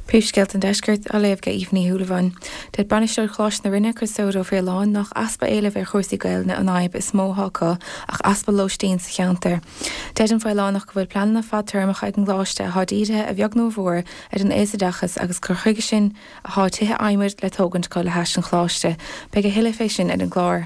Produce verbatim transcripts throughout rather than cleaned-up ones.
Príomhsceilt an deiscirt a léamh go íomhnaí thuúlaháin. Dead banisteoir chláis na rinne cosódó fé lán nach aspa éileh ar chósaí gailne an aib is móthá ach aspa lóistín sa cheantar. Dead an fáilánach go bhfuil plan na fad termach ag an gláiste a thádíthe a bheag nó mhór ar an éasadachas agus chuige sin a thá tithe aimimid le tógant go le heis an chláiste, be go hiile fé sin ar an glár.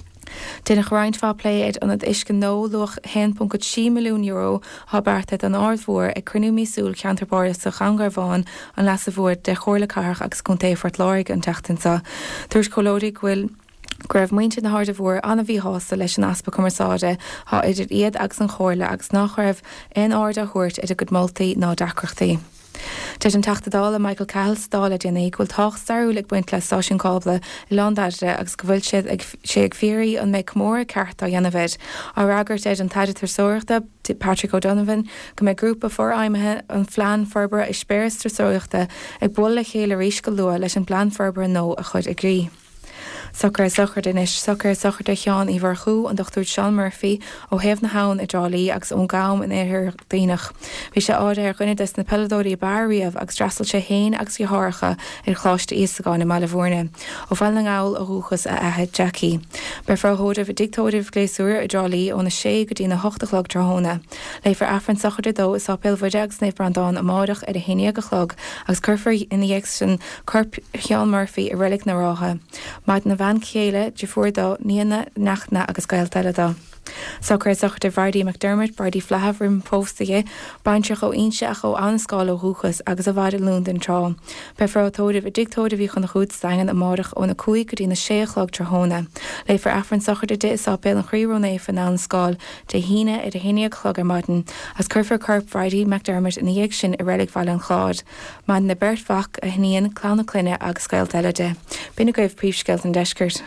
Dina chráint fápléid an ad isce nó luch one point five milliún euro há beartad an ardmhór ag cruniú mísúil ceantar sa changarháin an leasa bhór de chóirla carach agus chun taobhfort lárig an teachtainsa. Dúirt Comhlódaigh bhfuil Greibh muinte na háda bhór anna bhí hásta leis an aspa cumarsáide há idir iad agus an chóirla agus nach raibh in áda thuirt idir go moltaí ná dacrachtaí. Deis an taachtadála Michael Cahill stála déanaí bhfuil tácht starúla buint le stáisiún cábla i Lándáide agus go bhfuil siad ag sé ag fíorí an méid mór ceart a dhéanamhid. Á ragart éid an taidir tarsóireachta Patrick O'Donovan go méid grúpa foraimimethe an phlean forbar i spéras tarsóireachta ag bula le chéile rís go lua leis an phlean forbar nó a chud agrí. Sochar sochar inis sochar sochar de cheán í bhar chuú an Doctor Sean Murphy ó Héamh na Habhain i Drálaí agus ón gám in éithir daoinech. Bhí sé áide ar gcuine des na peladóirí baríomh agus dreasil sé héin agus go háracha ar chláiste íosagáin na Malahórne ó bhail na ngáil a rúchas a ahead Jackie. Ber fráthóidh dictóidh gléasúr i Drálaí ó na sé go dtí na hochtachlog tráthnóna. Lei for affran sochar de dó is ápil bhuideag snéh brandán a mádach ar a héine go chlog agus curfar in dhéag sin corp Sean Murphy i rilik na rátha. Maid na bhain chéile de fuair níana nachna agus gailteile dá. Sochar sochar de Bridie McDermott, Bridie Flahabh rim póstaige, baintseach ó inse a ó anscáil ó rúchas agus a bhhaid lún den trá. Be frátóidh i dictóidh bhí chun na chúd stagan a mádach ó na cuaig go dtí na séchlog tráthnóna. Lei for affran sochar de de is ápéil an chríróné fan anscáil de híine i de héine chlog ar maidin as curfar corp Bridie McDermott in dhéag sin i relic bhail an chlád. Maidin na bert fach a hníon clán na cluine agus gailteile de. Bina goibh príomhsceilt an deiscirt.